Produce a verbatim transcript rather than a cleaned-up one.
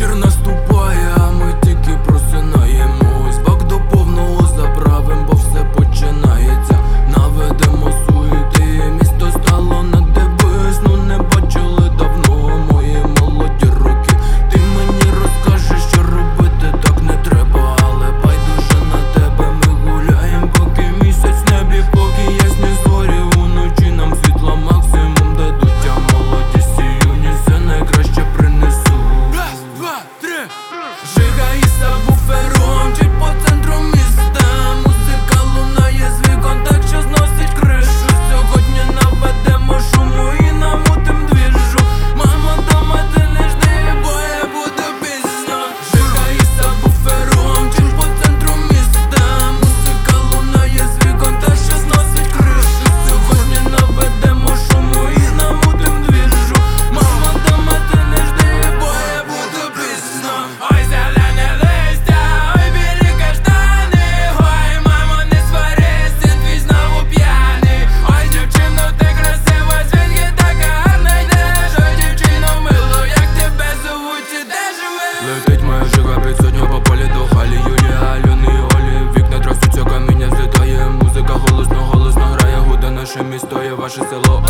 Вечір наступає, а ми тільки просинаємось. Бак до повного заправим, бо все починається. Наведемо суєти, місто стало на дивись. Ну не бачили давно мої молоді роки. Ти мені розкажеш, що робити так не треба, але байдуже на тебе ми гуляєм, поки місяць в небі, поки ясні зорі. Уночі нам світла максимум дадуть, а молодість і юність все найкраще принесу. Раз, два, три. Жигає сабвуфером, чуть по центру міста. Музика лунає з вікон, так що зносить кришу. Сьогодні наведемо шуму і намутим двіжу. Мамо, дома ти не жди, бо я буду пізно. Жигає сабвуфером, чуть по центру міста. Музика лунає з вікон, так що зносить кришу. Сьогодні наведемо шуму і намутим двіжу. Мамо, дома ти не жди, бо я буду пізно. Ой, зелене листя, ой, білі каштани. Ой, мамо, не сварись, син твій знову п'яний. Ой, дівчино, ти красива, звідки така гарна йдеш? Ой, дівчино, мило, як тебе зовуть і де живеш? Летить моя жига під сотню по полі до Халі, Юлія, Альони і Олі. Вікна трасуться, каміння злітає. Музика голосно, голосно грає. Гуде наше місто, є ваше село.